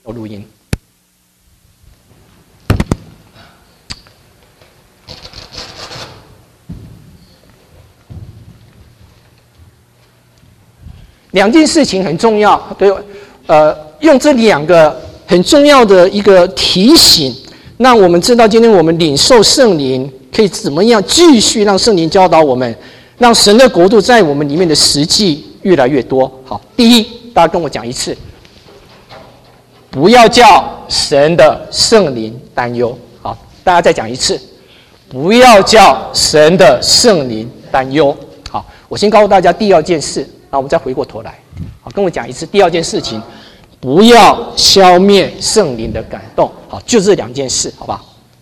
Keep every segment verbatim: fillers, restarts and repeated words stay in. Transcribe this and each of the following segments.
有录音。两件事情很重要，对，呃，用这两个很重要的一个提醒，让我们知道今天我们领受圣灵可以怎么样继续让圣灵教导我们，让神的国度在我们里面的实际越来越多。好，第一，大家跟我讲一次，不要叫神的圣灵担忧。好，大家再讲一次，不要叫神的圣灵担忧。好，我先告诉大家第二件事，然后我们再回过头来。好，跟我讲一次，第二件事情，不要消灭圣灵的感动。好，就这两件事，好不好？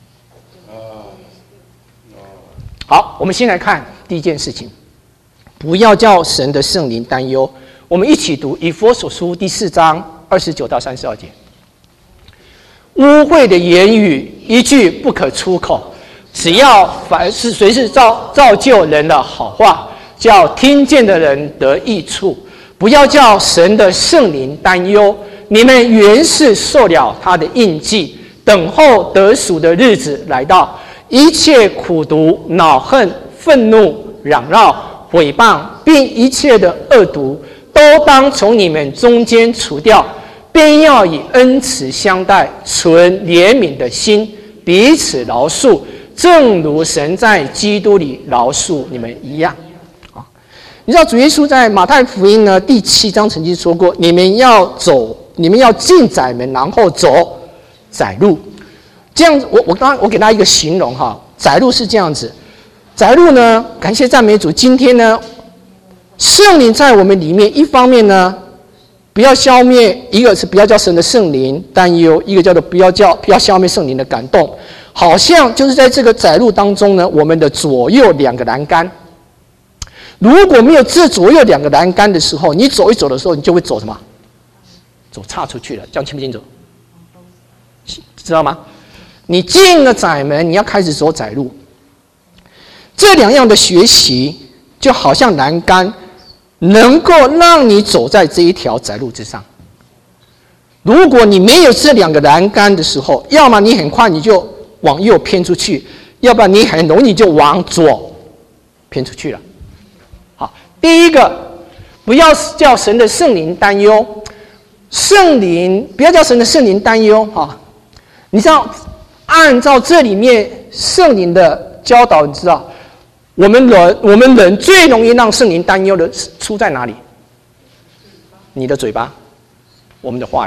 好，我们先来看第一件事情，不要叫神的圣灵担忧。我们一起读以弗所书第四章二十九到三十二节。污秽的言语一句不可出口，只要凡是随时造造就人的好话，叫听见的人得益处。不要叫神的圣灵担忧，你们原是受了他的印记，等候得赎的日子来到。一切苦毒、恼恨、愤怒、嚷闹、毁谤，并一切的恶毒，都当从你们中间除掉，便要以恩慈相待，存怜悯的心，彼此饶恕，正如神在基督里饶恕你们一样。啊，你知道主耶稣在马太福音呢第七章曾经说过：你们要走，你们要进窄门，然后走窄路。这样，我我刚我给大家一个形容哈，窄路是这样子，窄路呢，感谢赞美主，今天呢，圣灵在我们里面，一方面呢，不要消灭，一个是不要叫神的圣灵担忧，一个叫做不要叫不要消灭圣灵的感动，好像就是在这个窄路当中呢，我们的左右两个栏杆，如果没有这左右两个栏杆的时候，你走一走的时候，你就会走什么？走岔出去了，这样清不清楚？知道吗？你进了窄门，你要开始走窄路。这两样的学习，就好像栏杆，能够让你走在这一条窄路之上。如果你没有这两个栏杆的时候，要么你很快你就往右偏出去，要不然你很容易就往左偏出去了。好，第一个，不要叫神的圣灵担忧，圣灵不要叫神的圣灵担忧哈。你知道？按照这里面圣灵的教导，你知道，我们人我们人最容易让圣灵担忧的出在哪里？你的嘴巴，我们的话语，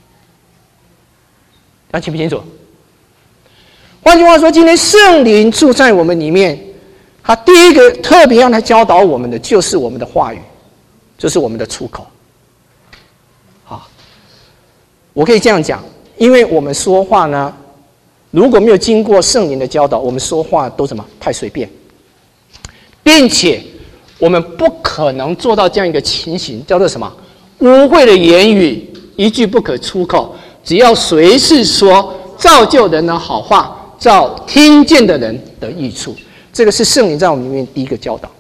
大家清不清楚？换句话说，今天圣灵住在我们里面，他第一个特别要来教导我们的，就是我们的话语，就是我们的出口。好，我可以这样讲，因为我们说话呢。如果没有经过圣灵的教导，我们说话都什么太随便，并且我们不可能做到这样一个情形，叫做什么？污秽的言语一句不可出口，只要随时说造就人的好话，照听见的人得益处。这个是圣灵在我们里面第一个教导。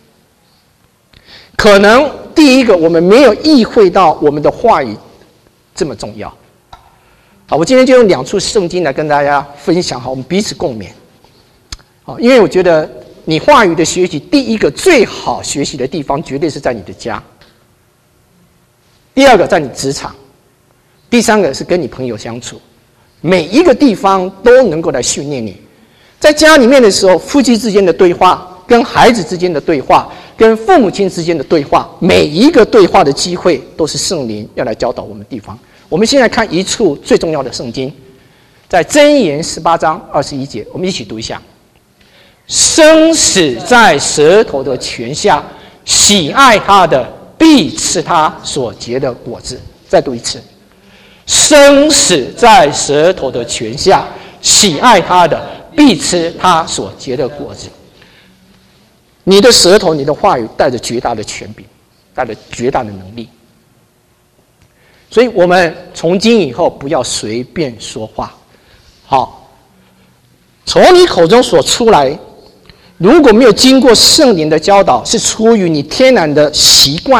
可能第一个我们没有意会到我们的话语这么重要。好，我今天就用两处圣经来跟大家分享，好，我们彼此共勉。好，因为我觉得你话语的学习，第一个最好学习的地方，绝对是在你的家；第二个在你职场；第三个是跟你朋友相处。每一个地方都能够来训练你。在家里面的时候，夫妻之间的对话，跟孩子之间的对话，跟父母亲之间的对话，每一个对话的机会，都是圣灵要来教导我们的地方。我们现在看一处最重要的圣经，在箴言十八章二十一节，我们一起读一下：生死在舌头的权下，喜爱他的必吃他所结的果子。再读一次：生死在舌头的权下，喜爱他的必吃他所结的果子。你的舌头，你的话语带着绝大的权柄，带着绝大的能力。所以我们从今以后不要随便说话。好，从你口中所出来，如果没有经过圣灵的教导，是出于你天然的习惯，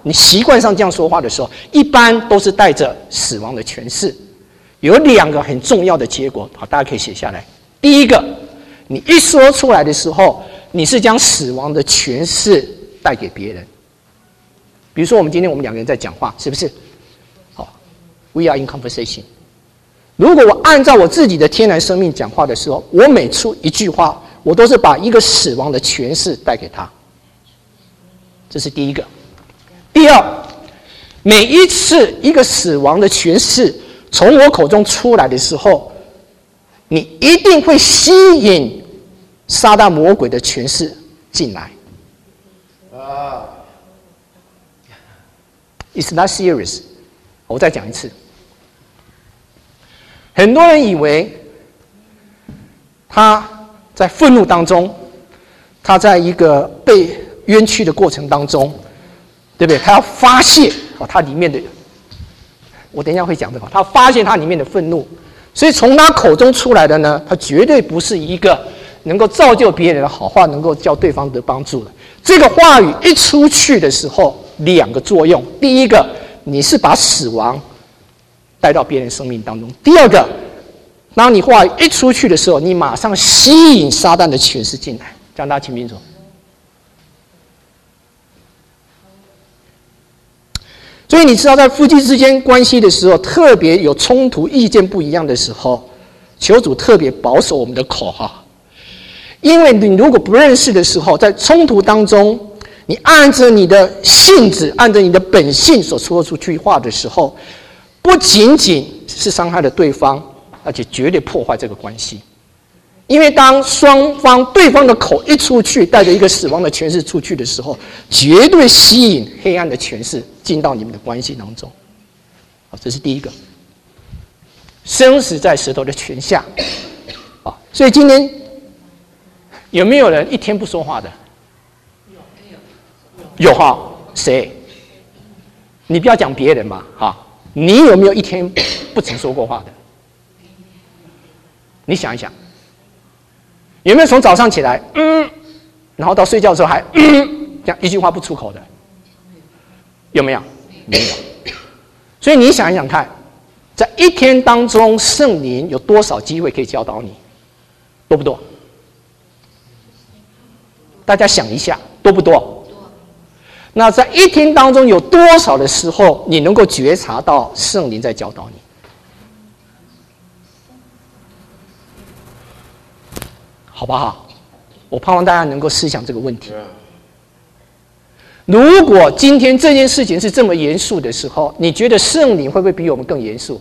你习惯上这样说话的时候，一般都是带着死亡的诠释。有两个很重要的结果，好，大家可以写下来。第一个，你一说出来的时候，你是将死亡的诠释带给别人。比如说，我们今天我们两个人在讲话，是不是？好 ，We are in conversation。如果我按照我自己的天然生命讲话的时候，我每出一句话，我都是把一个死亡的诠释带给他。这是第一个。第二，每一次一个死亡的诠释从我口中出来的时候，你一定会吸引撒旦魔鬼的诠释进来。啊 ，It's not serious。我再讲一次。很多人以为他在愤怒当中，他在一个被冤屈的过程当中，对不对？他要发泄啊，他里面的，我等一下会讲这个，他发现他里面的愤怒，所以从他口中出来的呢，他绝对不是一个能够造就别人的好话，能够叫对方得帮助的。这个话语一出去的时候，两个作用：第一个，你是把死亡带到别人生命当中；第二个，当你话语一出去的时候，你马上吸引撒旦的诠释进来。这样大家清不清楚？所以你知道，在夫妻之间关系的时候，特别有冲突、意见不一样的时候，求主特别保守我们的口哈。因为你如果不认识的时候，在冲突当中，你按着你的性子、按着你的本性所说出去话的时候，不仅仅是伤害了对方，而且绝对破坏这个关系。因为当双方对方的口一出去，带着一个死亡的诠释出去的时候，绝对吸引黑暗的诠释进到你们的关系当中。好，这是第一个。生死在舌头的权下。好，所以今天有没有人一天不说话的？有，有哈？谁？你不要讲别人嘛，哈。你有没有一天不曾说过话的？你想一想。有没有从早上起来，嗯，然后到睡觉的时候还嗯，这样一句话不出口的？有没有？没有。所以你想一想看，在一天当中，圣灵有多少机会可以教导你？多不多？大家想一下，多不多？那在一天当中有多少的时候，你能够觉察到圣灵在教导你？好不好？我盼望大家能够思想这个问题。如果今天这件事情是这么严肃的时候，你觉得圣灵会不会比我们更严肃？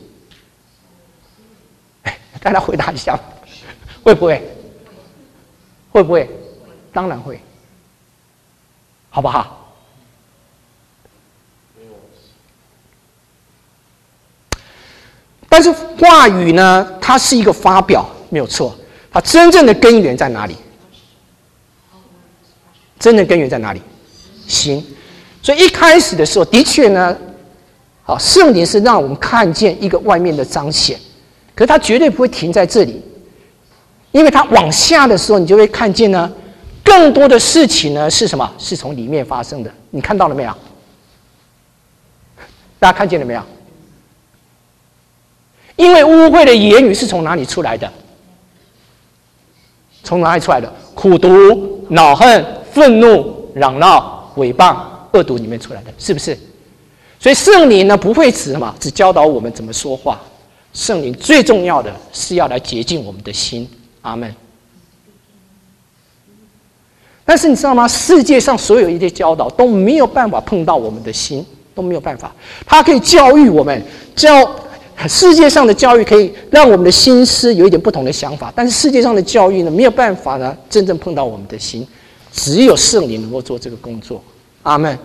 哎，大家回答一下，会不会？会不会？当然会，好不好？但是话语呢，它是一个发表，没有错。它真正的根源在哪里？真正根源在哪里？心。所以一开始的时候，的确呢，好，圣灵是让我们看见一个外面的彰显，可是它绝对不会停在这里，因为它往下的时候，你就会看见呢，更多的事情呢是什么？是从里面发生的。你看到了没有？大家看见了没有？因为污秽的言语是从哪里出来的？从哪里出来的？苦毒、恼恨、愤怒、嚷闹、诽谤、恶毒里面出来的，是不是？所以圣灵呢，不会只什么，只教导我们怎么说话。圣灵最重要的是要来洁净我们的心。阿们。但是你知道吗？世界上所有一切教导都没有办法碰到我们的心，都没有办法。它可以教育我们，教。世界上的教育可以让我们的心思有一点不同的想法，但是世界上的教育呢，没有办法呢真正碰到我们的心，只有圣灵能够做这个工作。阿们。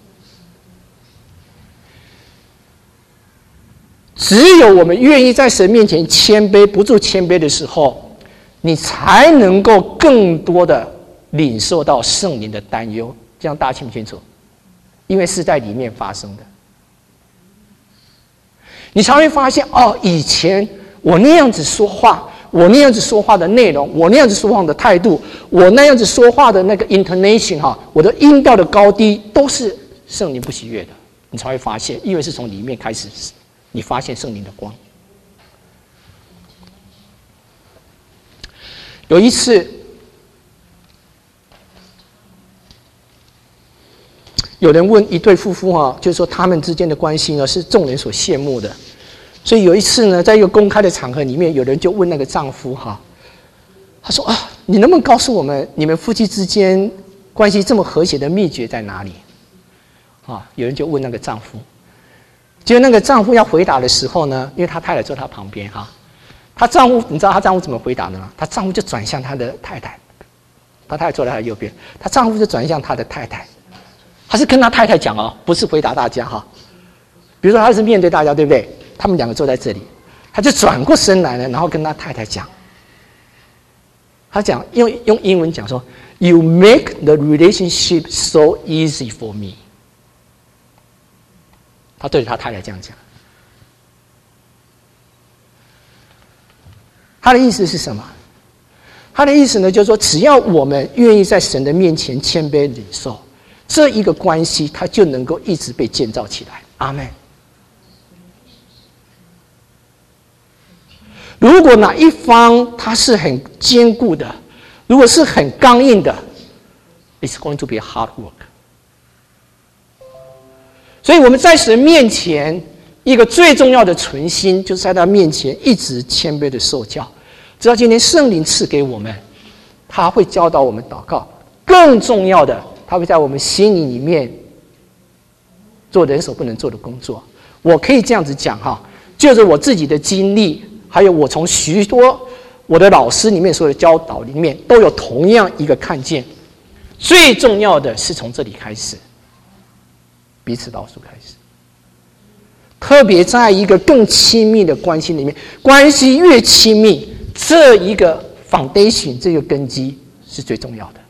只有我们愿意在神面前谦卑，不住谦卑的时候，你才能够更多的领受到圣灵的担忧。这样大家清不清楚？因为是在里面发生的。你才会发现，哦，以前我那样子说话，我那样子说话的内容，我那样子说话的态度，我那样子说话的那个 intonation 哈，我的音调的高低，都是圣灵不喜悦的。 你才会发现，因为是从里面开始，你发现圣灵的光。有一次，有人问一对夫妇哈、啊，就是说他们之间的关系呢是众人所羡慕的。所以有一次呢，在一个公开的场合里面，有人就问那个丈夫哈、啊，他说啊，你能不能告诉我们，你们夫妻之间关系这么和谐的秘诀在哪里？啊，有人就问那个丈夫，结果那个丈夫要回答的时候呢，因为他太太坐他旁边哈、啊，他丈夫你知道他丈夫怎么回答的吗？他丈夫就转向他的太太，他太太坐在他的右边，他丈夫就转向他的太太，他是跟他太太讲哦，不是回答大家哈、啊。比如说他是面对大家，对不对？他们两个坐在这里，他就转过身来了，然后跟他太太讲，他讲用用英文讲说 ，You make the relationship so easy for me。他对着他太太这样讲，他的意思是什么？他的意思呢，就是说，只要我们愿意在神的面前谦卑领受，这一个关系，它就能够一直被建造起来。阿们。如果哪一方他是很坚固的，如果是很刚硬的 ，it's going to be hard work。所以我们在神面前，一个最重要的存心，就是在他面前一直谦卑的受教。直到今天圣灵赐给我们，他会教导我们祷告。更重要的，他会在我们心里里面做人所不能做的工作。我可以这样子讲哈，就是我自己的经历。还有我从许多我的老师里面所有的教导里面，都有同样一个看见。最重要的是从这里开始，彼此饶恕开始。特别在一个更亲密的关系里面，关系越亲密，这一个 foundation 这个根基是最重要的。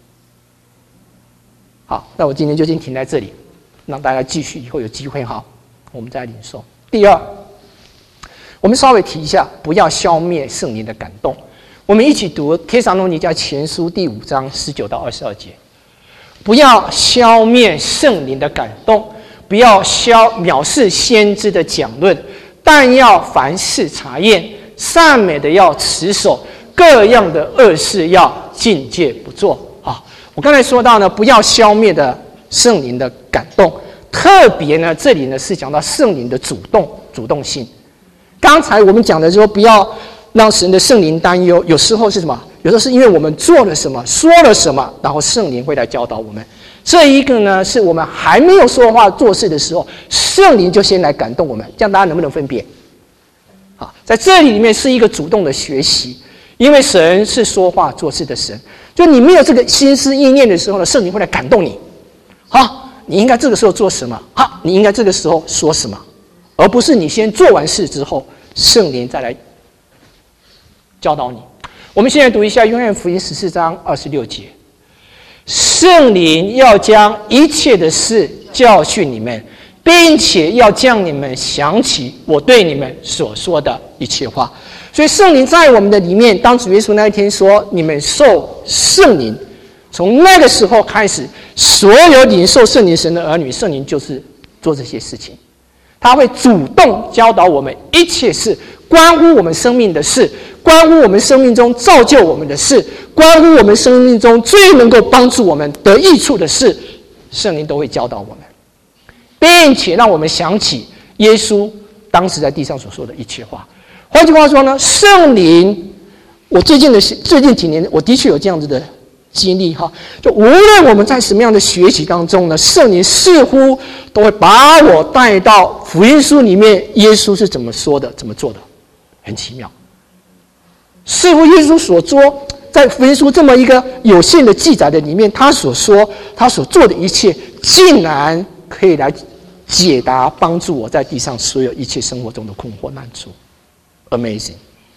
好，那我今天就先停在这里，让大家继续以后有机会哈，我们再领受。第二。我们稍微提一下，不要消灭圣灵的感动。我们一起读《帖撒罗尼迦前书》第五章十九到二十二节。不要消灭圣灵的感动，不要消藐视先知的讲论，但要凡事查验，善美的要持守，各样的恶事要禁戒不做。啊，我刚才说到呢，不要消灭的圣灵的感动，特别呢，这里呢是讲到圣灵的主动主动性。刚才我们讲的说，不要让神的圣灵担忧。有时候是什么？有时候是因为我们做了什么，说了什么，然后圣灵会来教导我们。这一个呢，是我们还没有说话做事的时候，圣灵就先来感动我们。这样大家能不能分别？好，在这里面是一个主动的学习，因为神是说话做事的神。就你没有这个心思意念的时候呢，圣灵会来感动你。好，你应该这个时候做什么？好，你应该这个时候说什么？而不是你先做完事之后，圣灵再来教导你。我们现在读一下约翰福音十四章二十六节：圣灵要将一切的事教训你们，并且要将你们想起我对你们所说的一切话。所以圣灵在我们的里面，当主耶稣那一天说你们受圣灵，从那个时候开始，所有领受圣灵神的儿女，圣灵就是做这些事情。他会主动教导我们一切事，关乎我们生命的事，关乎我们生命中造就我们的事，关乎我们生命中最能够帮助我们得益处的事，圣灵都会教导我们，并且让我们想起耶稣当时在地上所说的一切话。换句话说呢，圣灵，我最近的最近几年，我的确有这样子的经历哈，就无论我们在什么样的学习当中呢，圣灵似乎都会把我带到福音书里面，耶稣是怎么说的，怎么做的，很奇妙。似乎耶稣所说，在福音书这么一个有限的记载的里面，他所说、他所做的一切，竟然可以来解答、帮助我在地上所有一切生活中的困惑难处。Amazing。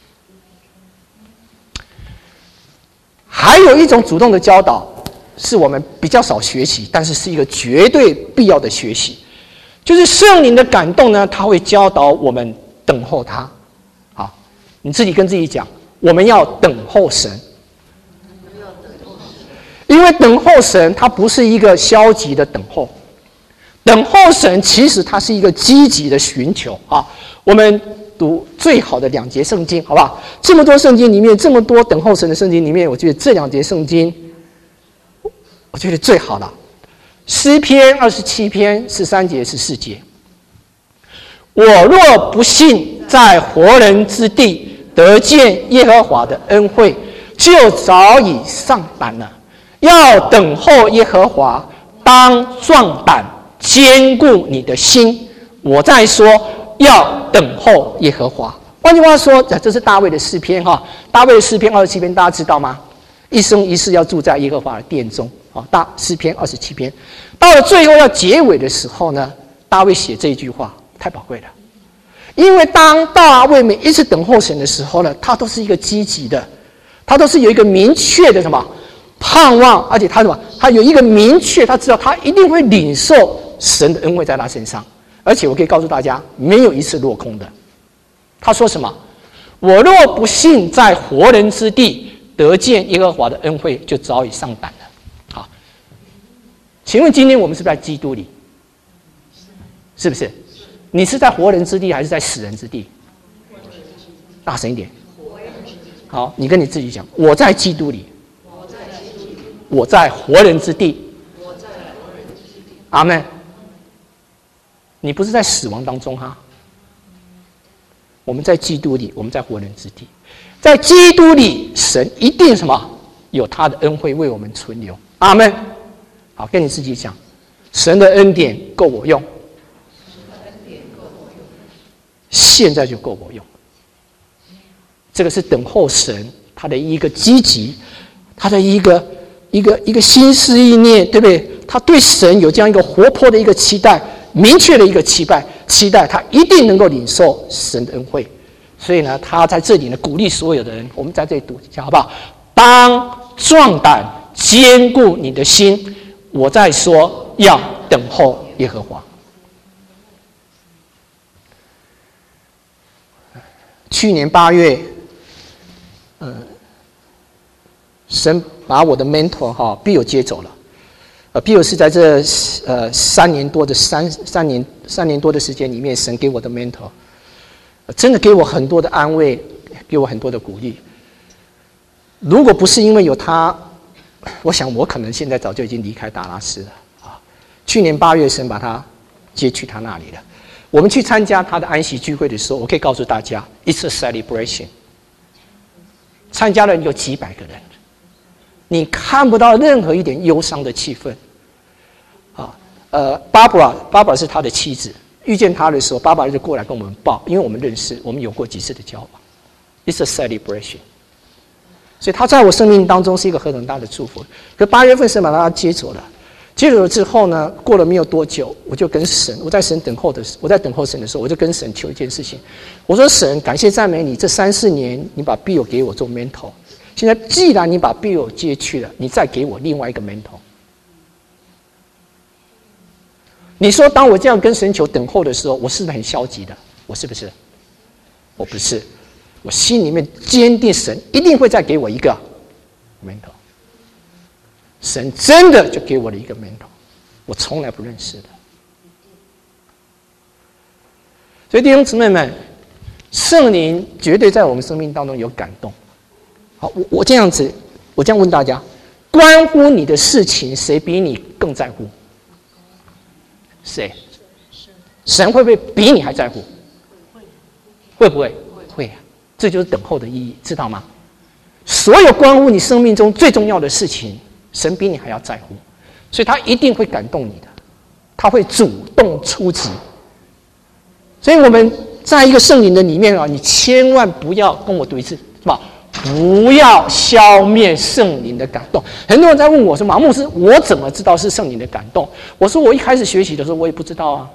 还有一种主动的教导，是我们比较少学习，但是是一个绝对必要的学习，就是圣灵的感动呢，他会教导我们等候他。好，你自己跟自己讲，我们要等候神，因为等候神，它不是一个消极的等候， 等候神其实它是一个积极的寻求啊。我们读最好的两节圣经，好不好？这么多圣经里面，这么多等候神的圣经里面，我觉得这两节圣经，我觉得最好了。诗篇二十七篇十三节十四节，我若不信在活人之地得见耶和华的恩惠，就早已丧胆了。要等候耶和华，当壮胆，坚固你的心。我再说，要等候耶和华。换句话说，这是大卫的诗篇哈。大卫的诗篇二十七篇，大家知道吗？一生一世要住在耶和华的殿中啊。大诗篇二十七篇，到了最后要结尾的时候呢，大卫写这一句话太宝贵了。因为当大卫每一次等候神的时候呢，他都是一个积极的，他都是有一个明确的什么盼望，而且他什么，他有一个明确，他知道他一定会领受神的恩惠在他身上。而且我可以告诉大家，没有一次落空的。他说什么？我若不信在活人之地得见耶和华的恩惠，就早已丧胆了。好，请问今天我们是不是在基督里？是不是？你是在活人之地还是在死人之地？大声一点。好，你跟你自己讲，我在基督里，我在活人之地。阿们。你不是在死亡当中哈？我们在基督里，我们在活人之地，在基督里，神一定什么有他的恩惠为我们存留。阿们。好，跟你自己讲，神的恩典够我用，现在就够我用。这个是等候神他的一个积极，他的一个一个一个心思意念，对不对？他对神有这样一个活泼的一个期待。明确的一个期待，期待他一定能够领受神的恩惠，所以呢，他在这里呢鼓励所有的人，我们在这里读一下好不好？当壮胆，坚固你的心。我再说，要等候耶和华。去年八月，嗯，神把我的 mentor 哈 Bill 接走了。呃 ，Bill 是在这呃三年多的三三年三年多的时间里面，神给我的 mentor，、呃、真的给我很多的安慰，给我很多的鼓励。如果不是因为有他，我想我可能现在早就已经离开达拉斯了啊。去年八月，神把他接去他那里了。我们去参加他的安息聚会的时候，我可以告诉大家 ，It's a celebration。参加的人有几百个人，你看不到任何一点忧伤的气氛。啊，呃 ，Barbara，Barbara Barbara 是他的妻子。遇见他的时候 ，Barbara 就过来跟我们报，因为我们认识，我们有过几次的交往。It's a celebration。所以他在我生命当中是一个何等大的祝福。可八月份神把他接走了，接走了之后呢，过了没有多久，我就跟神，我在神等候的，我在等候神的时候，我就跟神求一件事情，我说神，感谢赞美你，这三四年你把 Bill 给我做 mentor， 现在既然你把 Bill 接去了，你再给我另外一个 mentor。你说当我这样跟神求等候的时候，我是不是很消极的？我是不是？我不是。我心里面坚定，神一定会再给我一个 mentor。神真的就给我了一个 mentor， 我从来不认识的。所以弟兄姊妹们，圣灵绝对在我们生命当中有感动。好，我我这样子，我这样问大家：关乎你的事情，谁比你更在乎？谁？神会不会比你还在乎？会不会？会啊！这就是等候的意义，知道吗？所有关乎你生命中最重要的事情，神比你还要在乎，所以他一定会感动你的，他会主动出击。所以我们在一个圣灵的里面啊，你千万不要跟我读一次，是吧？不要消灭圣灵的感动。很多人在问我说：“马牧师，我怎么知道是圣灵的感动？”我说：“我一开始学习的时候，我也不知道啊。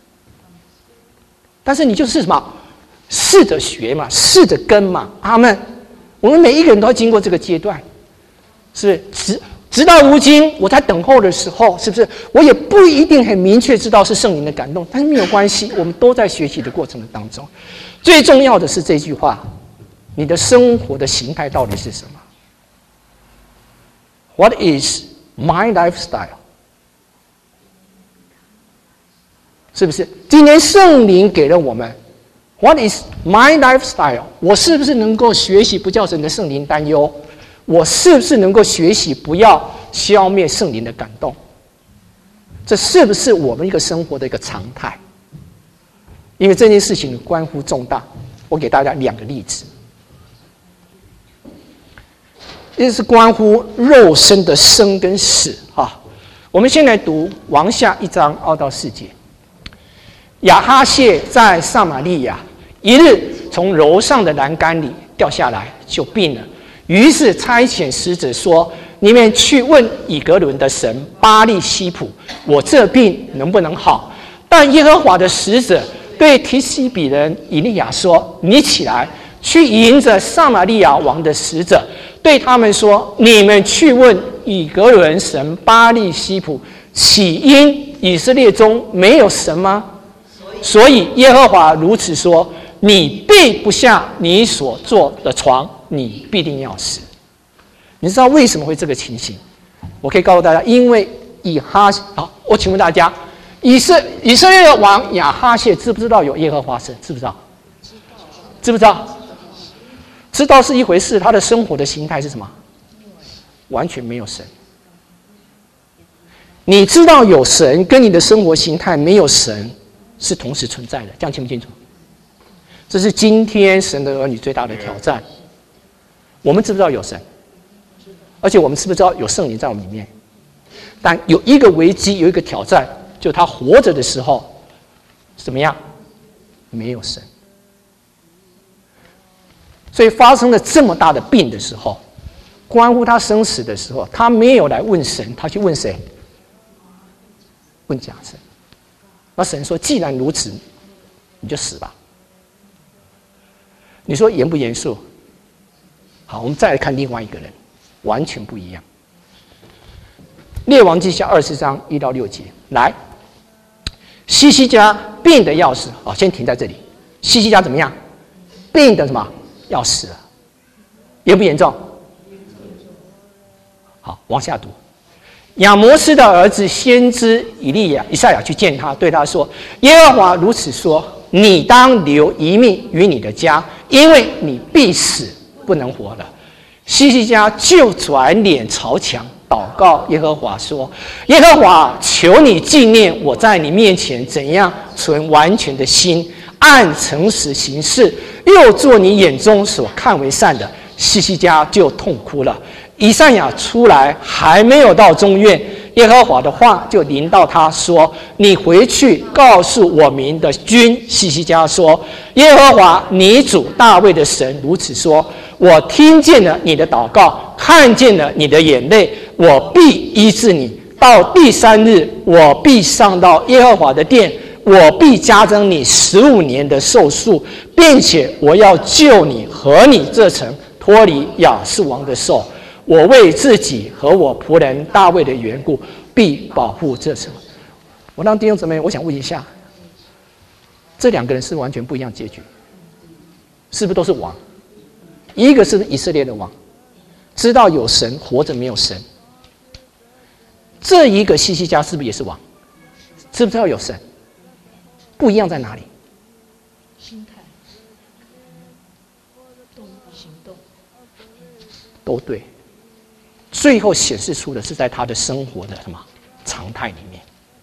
但是你就是什么？试着学嘛，试着跟嘛。阿们。我们每一个人都要经过这个阶段，是不是？直直到如今，我在等候的时候，是不是？我也不一定很明确知道是圣灵的感动，但是没有关系，我们都在学习的过程当中。最重要的是这句话：你的生活的形态到底是什么 ？What is my lifestyle？ 是不是？今天圣灵给了我们 ，What is my lifestyle？ 我是不是能够学习不叫神的圣灵担忧？我是不是能够学习不要消灭圣灵的感动？这是不是我们一个生活的一个常态？因为这件事情关乎重大，我给大家两个例子。一个是关乎肉身的生跟死啊。我们先来读王下一章二到四节。亚哈谢在撒玛利亚，一日从楼上的栏杆里掉下来，就病了。于是差遣使者说：“你们去问以格伦的神巴利西卜，我这病能不能好？”但耶和华的使者对提西比人以利亚说：“你起来，去迎着撒玛利亚王的使者，对他们说：你们去问以格伦神巴利西卜，起因以色列中没有神吗？所以耶和华如此说：你必不下你所坐的床，你必定要死。”你知道为什么会这个情形？我可以告诉大家，因为以哈好，我请问大家，以色以色列的王亚哈谢知不知道有耶和华神？知不知道？知不知道？知道是一回事，他的生活的形态是什么？完全没有神。你知道有神，跟你的生活形态没有神是同时存在的，这样清不清楚？这是今天神的儿女最大的挑战。我们知不知道有神？而且我们知不知道有圣灵在我们里面？但有一个危机，有一个挑战，就是他活着的时候怎么样？没有神。所以发生了这么大的病的时候，关乎他生死的时候，他没有来问神，他去问谁？问假神。那神说：“既然如此，你就死吧。”你说严不严肃？好，我们再来看另外一个人，完全不一样。列王记下二十章一到六节，来，西西家病得要死。好，先停在这里。西西家怎么样？病得什么？要死了，严不严重？好，往下读。亚摩斯的儿子先知以利亚、以赛亚去见他，对他说：“耶和华如此说：你当留一命于你的家，因为你必死，不能活了。”西西家就转脸朝墙，祷告耶和华说：“耶和华，求你纪念我在你面前怎样存完全的心，按诚实行事，又做你眼中所看为善的。”西西家就痛哭了。以赛亚出来还没有到中院，耶和华的话就临到他说：“你回去告诉我民的君西西家说，耶和华你主大卫的神如此说：我听见了你的祷告，看见了你的眼泪，我必医治你。到第三日，我必上到耶和华的殿，我必加增你十五年的寿数，并且我要救你和你这城脱离亚述王的手。我为自己和我仆人大卫的缘故，必保护这城。”我让弟兄姊妹，我想问一下，这两个人是完全不一样结局，是不是都是王？一个是以色列的王，知道有神，活着没有神。这一个西西家是不是也是王？知不知道有神？不一样在哪里？ 心态、行动都对。最后显示出的是在他的生活的什么常态里面。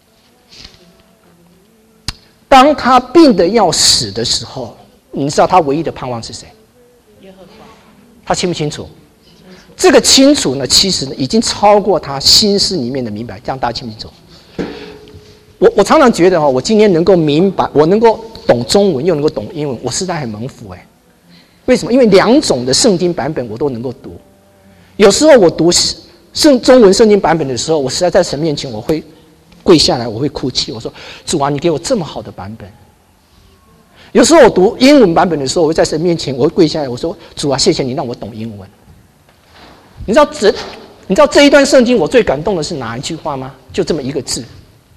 当他病得要死的时候，你知道他唯一的盼望是谁？ 耶和华。 他清不清楚？这个清楚呢，其实呢已经超过他心思里面的明白。这样大家清不清楚？我我常常觉得哈，我今天能够明白，我能够懂中文又能够懂英文，我实在很蒙福哎。为什么？因为两种的圣经版本我都能够读。有时候我读圣中文圣经版本的时候，我实在在神面前我会跪下来，我会哭泣。我说：“主啊，你给我这么好的版本。”有时候我读英文版本的时候，我会在神面前我会跪下来，我说：“主啊，谢谢你让我懂英文。”你知道这你知道这一段圣经我最感动的是哪一句话吗？就这么一个字。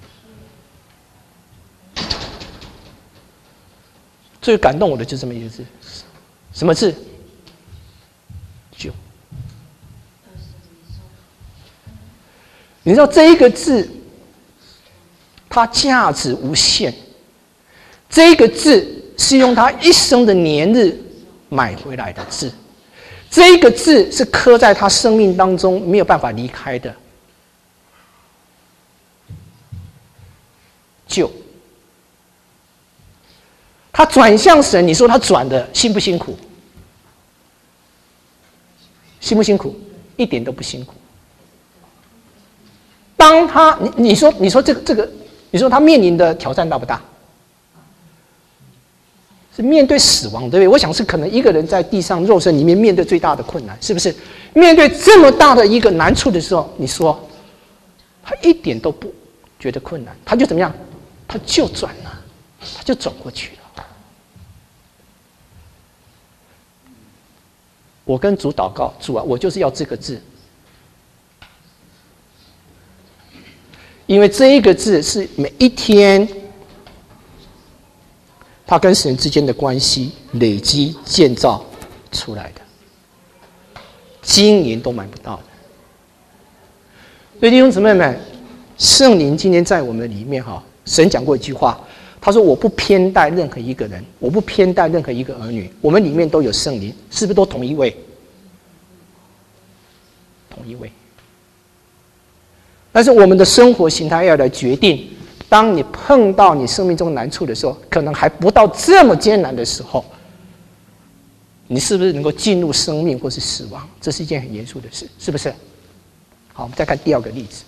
最感动我的就这么一个字，什么字？救。你知道这一个字，它价值无限， 这个字是用他一生的年日买回来的字，这个字是刻在他生命当中没有办法离开的。救，他转向神，你说他转的辛不辛苦？辛不辛苦？一点都不辛苦。当他，你你说你说这个这个，你说他面临的挑战大不大？是面对死亡，对不对？我想是可能一个人在地上肉身里面面对最大的困难，是不是？面对这么大的一个难处的时候，你说他一点都不觉得困难，他就怎么样？他就转了，他就转过去了。我跟主祷告，主啊，我就是要这个字，因为这一个字是每一天他跟神之间的关系累积建造出来的，金银都买不到的。所以弟兄姊妹们，圣灵今天在我们的里面哈，神讲过一句话，他说：“我不偏待任何一个人，我不偏待任何一个儿女，我们里面都有圣灵，是不是都同一位？同一位。但是我们的生活形态要来决定，当你碰到你生命中难处的时候，可能还不到这么艰难的时候，你是不是能够进入生命或是死亡？这是一件很严肃的事，是不是？好，我们再看第二个例子。”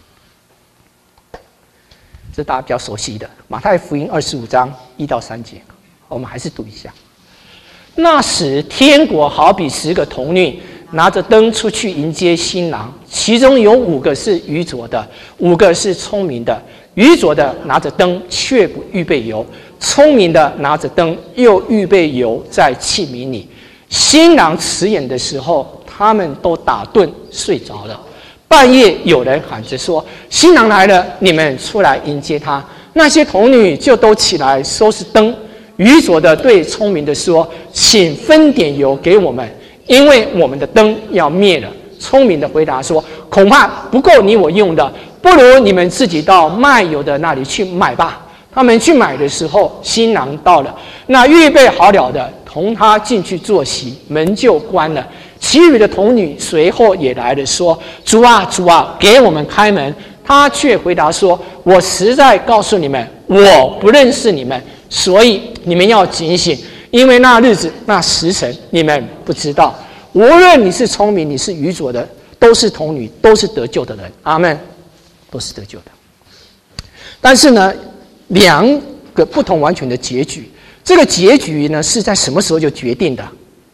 这是大家比较熟悉的马太福音二十五章一到三节，我们还是读一下。那时，天国好比十个童女拿着灯出去迎接新郎，其中有五个是愚拙的，五个是聪明的。愚拙的拿着灯却不预备油，聪明的拿着灯又预备油在器皿里。新郎辞演的时候，他们都打盹睡着了。半夜有人喊着说：“新郎来了，你们出来迎接他。”那些童女就都起来收拾灯。愚拙的对聪明的说：“请分点油给我们，因为我们的灯要灭了。”聪明的回答说：“恐怕不够你我用的，不如你们自己到卖油的那里去买吧。”他们去买的时候，新郎到了，那预备好了的同他进去坐席，门就关了。其余的童女随后也来了，说：“主啊，主啊，给我们开门。”他却回答说：“我实在告诉你们，我不认识你们，所以你们要警醒，因为那日子、那时辰你们不知道。无论你是聪明，你是愚拙的，都是童女，都是得救的人。”阿们，都是得救的。但是呢，两个不同完全的结局，这个结局呢是在什么时候就决定的？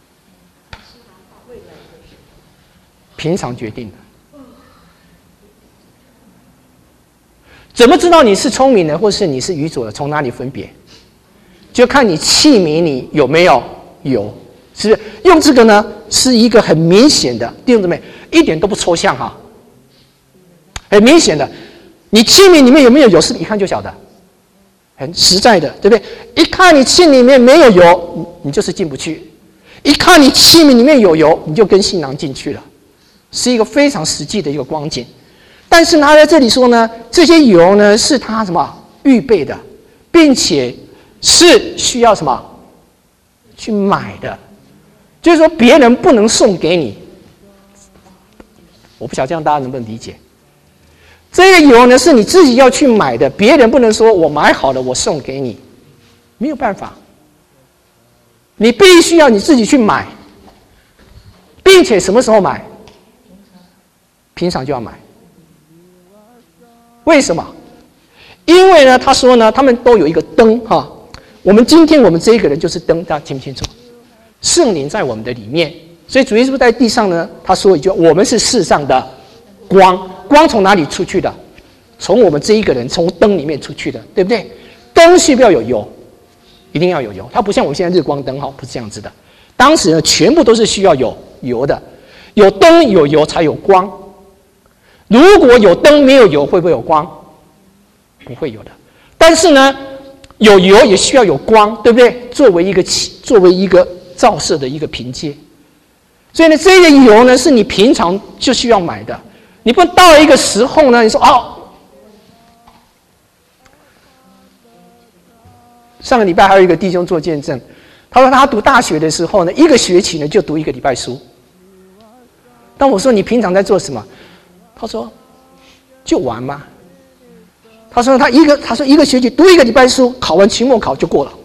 平常决定的。怎么知道你是聪明的，或是你是愚拙的？从哪里分别？就看你器皿里有没有油，是不是？用这个呢，是一个很明显的，弟兄姊妹，一点都不抽象哈，很明显的，你器皿里面有没有油，是一看就晓得，很实在的，对不对？一看你器皿里面没有油，你, 你就是进不去；一看你器皿里面有油，你就跟新郎进去了。是一个非常实际的一个光景，但是他在这里说呢，这些油呢是他什么预备的，并且是需要什么去买的，就是说别人不能送给你。我不晓得这样大家能不能理解？这个油呢是你自己要去买的，别人不能说我买好了我送给你，没有办法，你必须要你自己去买，并且什么时候买？平常就要买。为什么？因为呢，他说呢，他们都有一个灯哈。我们今天我们这一个人就是灯，大家清不清楚？圣灵在我们的里面，所以主耶稣在地上呢，他说一句：“我们是世上的光。”光从哪里出去的？从我们这一个人，从灯里面出去的，对不对？灯需不要有油，一定要有油。它不像我们现在日光灯哈，不是这样子的。当时呢，全部都是需要有油的，有灯有油才有光。如果有灯没有油，会不会有光？不会有的。但是呢，有油也需要有光，对不对？作为一个作为一个照射的一个凭借。所以呢，这个油呢，是你平常就需要买的。你不到了一个时候呢，你说哦， 上个礼拜还有一个弟兄做见证，他说他读大学的时候呢，一个学期呢就读一个礼拜书。当我说你平常在做什么？他说就玩嘛。他说他一个他说一个学期读一个礼拜书，考完期末考就过了。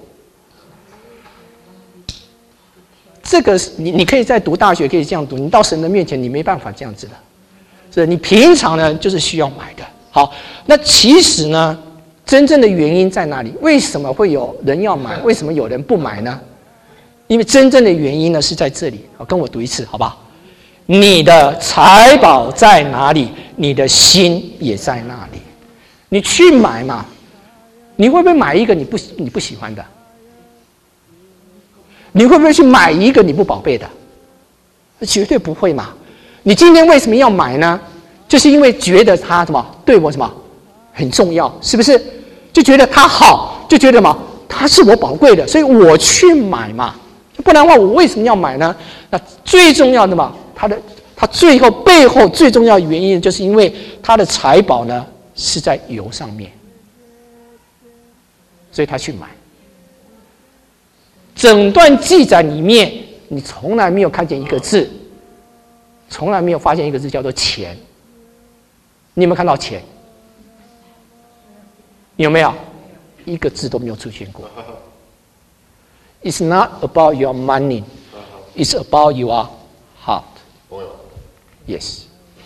这个你你可以在读大学可以这样读，你到神的面前你没办法这样子的，是你平常呢就是需要买的。好，那其实呢，真正的原因在哪里？为什么会有人要买？为什么有人不买呢？因为真正的原因呢是在这里。好，跟我读一次，好不好？你的财宝在哪里，你的心也在那里。你去买嘛，你会不会买一个你不你不喜欢的？你会不会去买一个你不宝贝的？绝对不会嘛！你今天为什么要买呢？就是因为觉得它什么对我什么很重要，是不是？就觉得它好，就觉得嘛，它是我宝贵的，所以我去买嘛。不然的话，我为什么要买呢？那最重要的嘛，它的它最后背后最重要的原因，就是因为它的财宝呢是在油上面，所以他去买。整段记载里面，你从来没有看见一个字，从来没有发现一个字叫做钱。你有没有看到钱？有没有？一个字都没有出现过。It's not about your money, it's about your heart. Yes.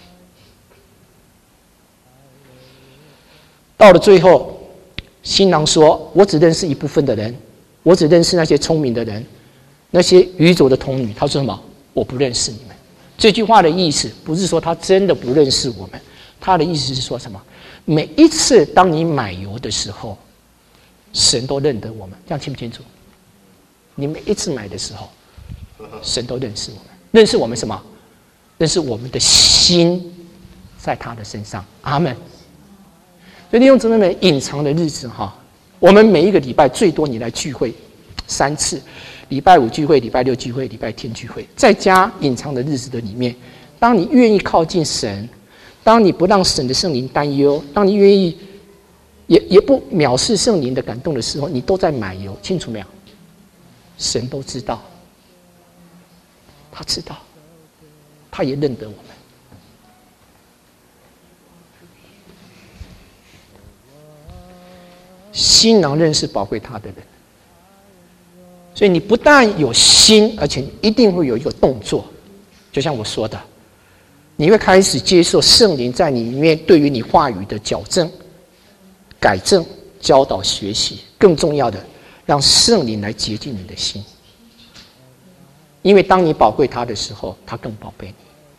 到了最后，新郎说：“我只认识一部分的人，我只认识那些聪明的人，那些愚拙的童女。”他说什么？我不认识你们。这句话的意思不是说他真的不认识我们，他的意思是说什么？每一次当你买油的时候，神都认得我们，这样清不清楚？你每一次买的时候，神都认识我们，认识我们什么？认识我们的心在他的身上。阿们。所以弟兄姊妹们，隐藏的日子哈，我们每一个礼拜最多你来聚会三次，礼拜五聚会，礼拜六聚会，礼拜天聚会，再加隐藏的日子的里面，当你愿意靠近神，当你不让神的圣灵担忧，当你愿意也也不藐视圣灵的感动的时候，你都在买油，清楚没有？神都知道，他知道，他也认得我们。新郎认识宝贵他的人，所以你不但有心，而且你一定会有一个动作。就像我说的，你会开始接受圣灵在你里面对于你话语的矫正、改正、教导、学习。更重要的，让圣灵来洁净你的心，因为当你宝贵他的时候，他更宝贝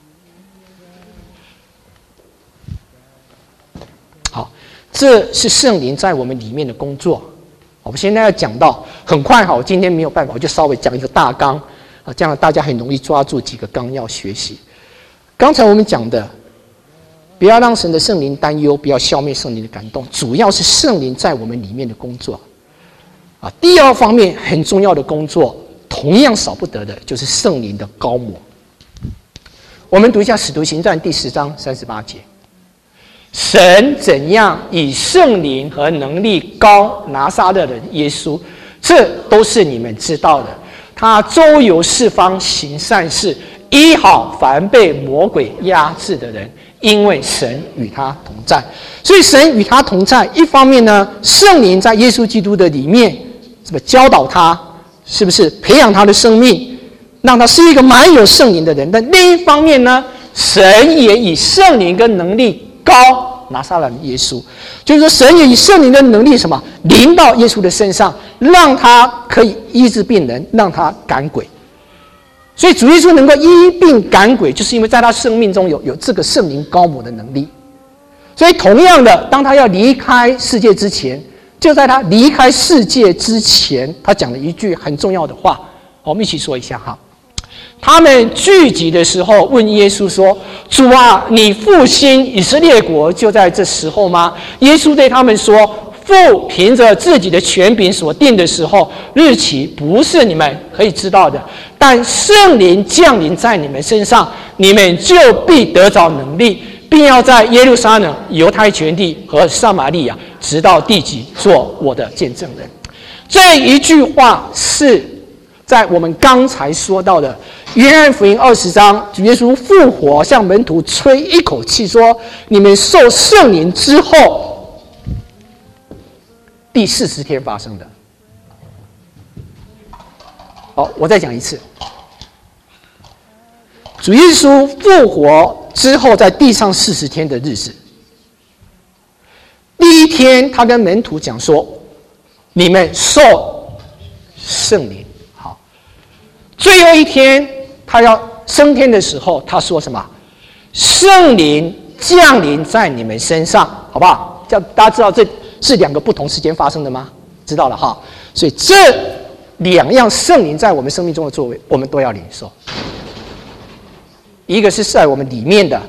你。好，这是圣灵在我们里面的工作。我们现在要讲到很快哈，我今天没有办法，我就稍微讲一个大纲啊，这样大家很容易抓住几个纲要学习。刚才我们讲的，不要让神的圣灵担忧，不要消灭圣灵的感动，主要是圣灵在我们里面的工作。啊，第二方面很重要的工作，同样少不得的就是圣灵的膏抹。我们读一下《使徒行传》第十章三十八节：神怎样以圣灵和能力膏拿撒勒人耶稣，这都是你们知道的。他周游四方行善事，医好凡被魔鬼压制的人，因为神与他同在。所以神与他同在，一方面呢，圣灵在耶稣基督的里面，是不是教导他，是不是培养他的生命，让他是一个满有圣灵的人？但另一方面呢，神也以圣灵跟能力膏拿撒勒人耶稣，就是说神也以圣灵的能力什么临到耶稣的身上，让他可以医治病人，让他赶鬼。所以主耶稣能够医病赶鬼，就是因为在他生命中有有这个圣灵膏抹的能力。所以同样的，当他要离开世界之前，就在他离开世界之前，他讲了一句很重要的话，我们一起说一下哈。他们聚集的时候问耶稣说：“主啊，你复兴以色列国就在这时候吗？”耶稣对他们说：“父凭着自己的权柄所定的时候，日期不是你们可以知道的，但圣灵降临在你们身上，你们就必得着能力，并要在耶路撒冷、犹太全地和撒玛利亚，直到地极，做我的见证人。” 这一句话是在我们刚才说到的约翰福音二十章，主耶稣复活向门徒吹一口气说：“你们受圣灵之后，第四十天发生的。”好，我再讲一次。主耶稣复活之后，在地上四十天的日子，第一天他跟门徒讲说：“你们受圣灵。”好，最后一天他要升天的时候，他说什么？圣灵降临在你们身上，好不好？叫大家知道这是两个不同时间发生的吗？知道了哈。所以这两样圣灵在我们生命中的作为，我们都要领受。一个是在我们里面的，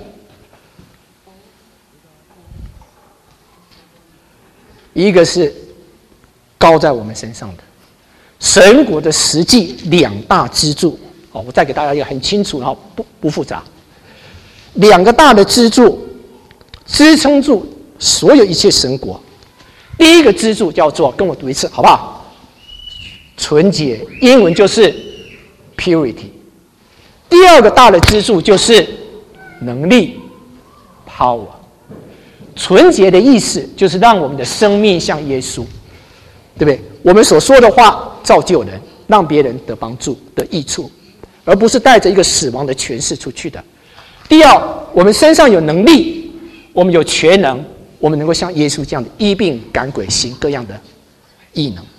一个是高在我们身上的。神国的实际两大支柱，哦，我再给大家一个很清楚，然后不不复杂。两个大的支柱支撑住所有一切神国。第一个支柱叫做，跟我读一次好不好？纯洁，英文就是 purity。第二个大的支柱就是能力 power。纯洁的意思就是让我们的生命像耶稣，对不对？我们所说的话造就人，让别人得帮助、得益处，而不是带着一个死亡的权势出去的。第二，我们身上有能力，我们有全能，我们能够像耶稣这样的医病赶鬼，行各样的异能。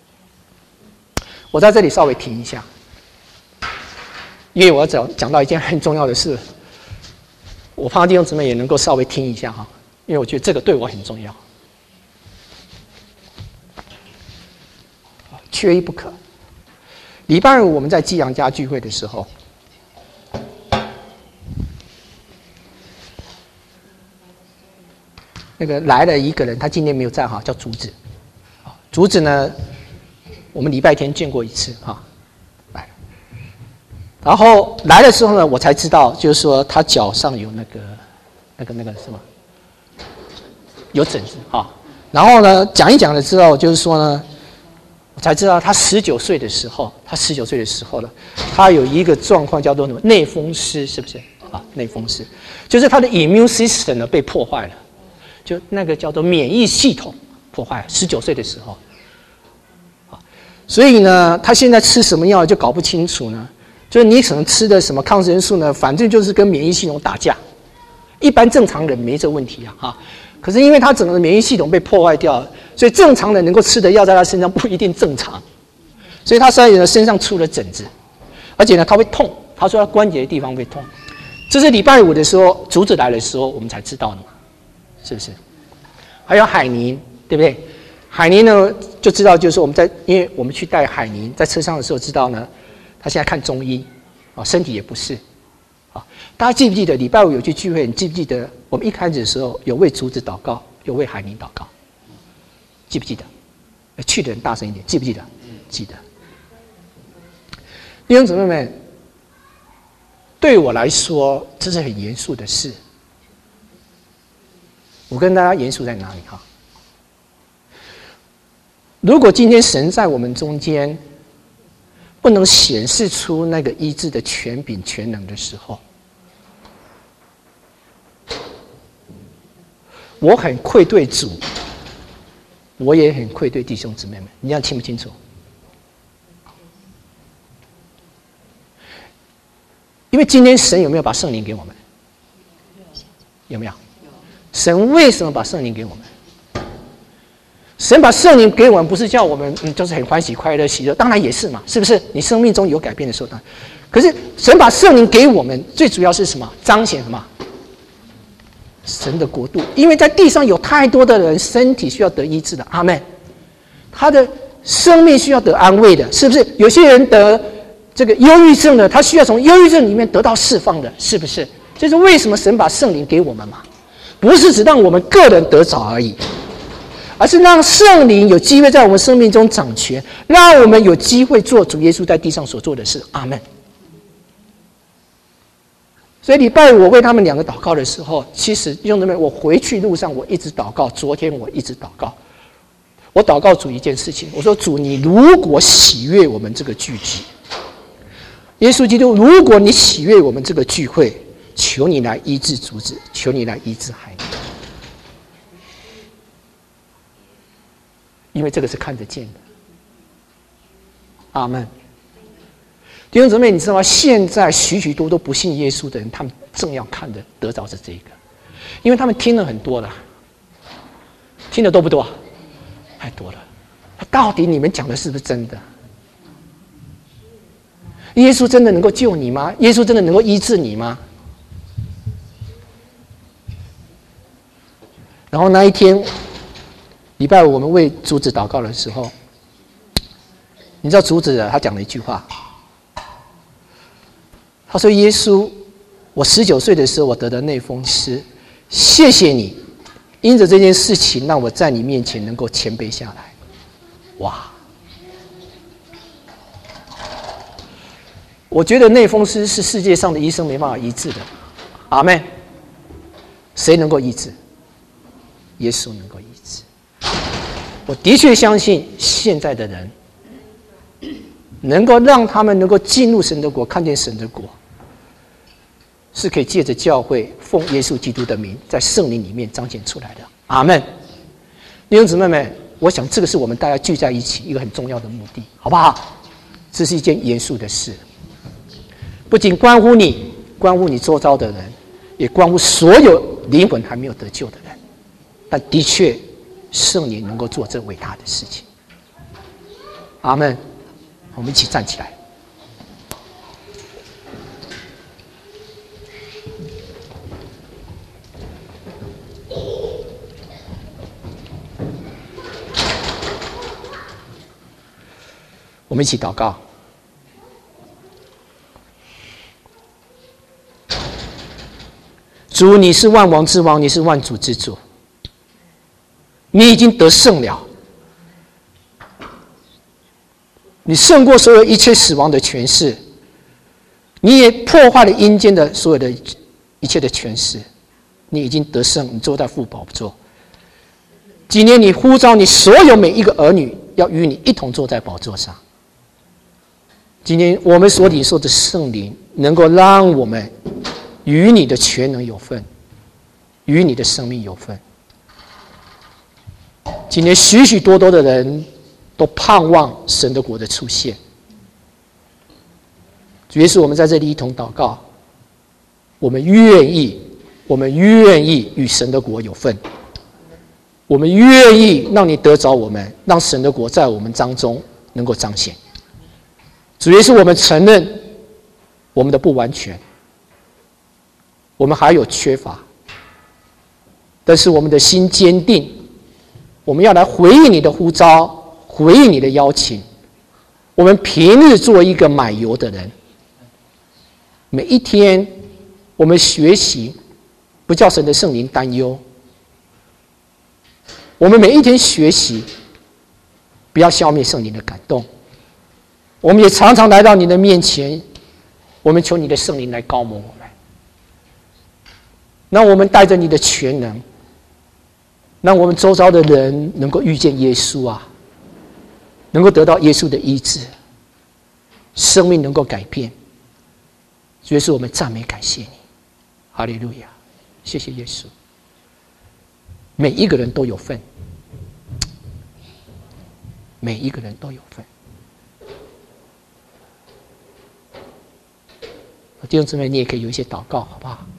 我在这里稍微停一下，因为我要讲讲到一件很重要的事，我怕弟兄姊妹也能够稍微听一下哈，因为我觉得这个对我很重要，缺一不可。礼拜五我们在基阳家聚会的时候，那个来了一个人，他今天没有在哈，叫竹子。竹子呢，我们礼拜天见过一次哈，来，然后来的时候呢，我才知道，就是说他脚上有那个、那个、那个什么，有疹子哈。然后呢，讲一讲了之后，就是说呢，我才知道他十九岁的时候，他十九岁的时候呢，他有一个状况叫做什么内风湿，是不是啊？内风湿就是他的 immune system 呢被破坏了。就那个叫做免疫系统破坏，十九岁的时候，所以呢，他现在吃什么药就搞不清楚呢。就是你可能吃的什么抗生素呢，反正就是跟免疫系统打架。一般正常人没这问题啊，哈。可是因为他整个免疫系统被破坏掉了，所以正常人能够吃的药在他身上不一定正常，所以他现在身上出了疹子，而且呢，他会痛。他说他关节的地方会痛。这是礼拜五的时候，竹子来的时候，我们才知道的嘛。是不是？还有海宁，对不对？海宁呢，就知道就是我们在，因为我们去带海宁在车上的时候，知道呢，他现在看中医，啊，身体也不是，啊，大家记不记得礼拜五有去聚会？你记不记得我们一开始的时候有为竹子祷告，有为海宁祷告？记不记得？去的人大声一点，记不记得？记得。弟兄姊妹们，对我来说，这是很严肃的事。我跟大家严肃在哪里哈？如果今天神在我们中间不能显示出那个医治的权柄、全能的时候，我很愧对主，我也很愧对弟兄姊妹们。你这样清不清楚？因为今天神有没有把圣灵给我们？有没有？神为什么把圣灵给我们？神把圣灵给我们，不是叫我们嗯，就是很欢喜、快乐、喜乐，当然也是嘛，是不是？你生命中有改变的时候，当然。可是神把圣灵给我们，最主要是什么？彰显什么？神的国度。因为在地上有太多的人身体需要得医治的，阿们。他的生命需要得安慰的，是不是？有些人得这个忧郁症的，他需要从忧郁症里面得到释放的，是不是？这是为什么神把圣灵给我们嘛？不是只让我们个人得着而已，而是让圣灵有机会在我们生命中掌权，让我们有机会做主耶稣在地上所做的事。阿们。所以礼拜五我为他们两个祷告的时候，其实弟兄姊妹，我回去路上我一直祷告，昨天我一直祷告， 我祷告主一件事情，我说主，你如果喜悦我们这个聚集，耶稣基督，如果你喜悦我们这个聚会，求你来医治主子，求你来医治孩子，因为这个是看得见的。阿们。弟兄姊妹，你知道吗？现在许许多多不信耶稣的人，他们正要看的得着是这个，因为他们听了很多了，听的多不多？太多了。到底你们讲的是不是真的？耶稣真的能够救你吗？耶稣真的能够医治你吗？然后那一天，礼拜五我们为主子祷告的时候，你知道主子他讲了一句话，他说：“耶稣，我十九岁的时候我得的类风湿，谢谢你，因着这件事情让我在你面前能够谦卑下来。”哇！我觉得类风湿是世界上的医生没办法医治的。阿们。谁能够医治？耶稣能够医治。我的确相信现在的人能够让他们能够进入神的国，看见神的国，是可以借着教会奉耶稣基督的名，在圣灵里面彰显出来的。阿们。弟兄姊妹们，我想这个是我们大家聚在一起一个很重要的目的，好不好？这是一件严肃的事，不仅关乎你，关乎你周遭的人，也关乎所有灵魂还没有得救的人。但的确，圣灵能够做这伟大的事情。阿们。我们一起站起来。我们一起祷告。主，你是万王之王，你是万主之主，你已经得胜了，你胜过所有一切死亡的权势，你也破坏了阴间的所有的一切的权势，你已经得胜，你坐在父宝座。今天你呼召你所有每一个儿女，要与你一同坐在宝座上。今天我们所领受的圣灵，能够让我们与你的全能有份，与你的生命有份。今天许许多多的人都盼望神的国的出现。主耶稣，我们在这里一同祷告，我们愿意，我们愿意与神的国有份，我们愿意让你得着我们，让神的国在我们当中能够彰显。主耶稣，我们承认我们的不完全，我们还有缺乏，但是我们的心坚定，我们要来回应你的呼召，回应你的邀请。我们平日做一个买油的人，每一天我们学习不叫神的圣灵担忧，我们每一天学习不要消灭圣灵的感动。我们也常常来到你的面前，我们求你的圣灵来膏抹我们，让我们带着你的全能，让我们周遭的人能够遇见耶稣啊，能够得到耶稣的医治，生命能够改变。主耶稣，我们赞美感谢你，哈利路亚！谢谢耶稣。每一个人都有份，每一个人都有份。弟兄姊妹，你也可以有一些祷告，好不好？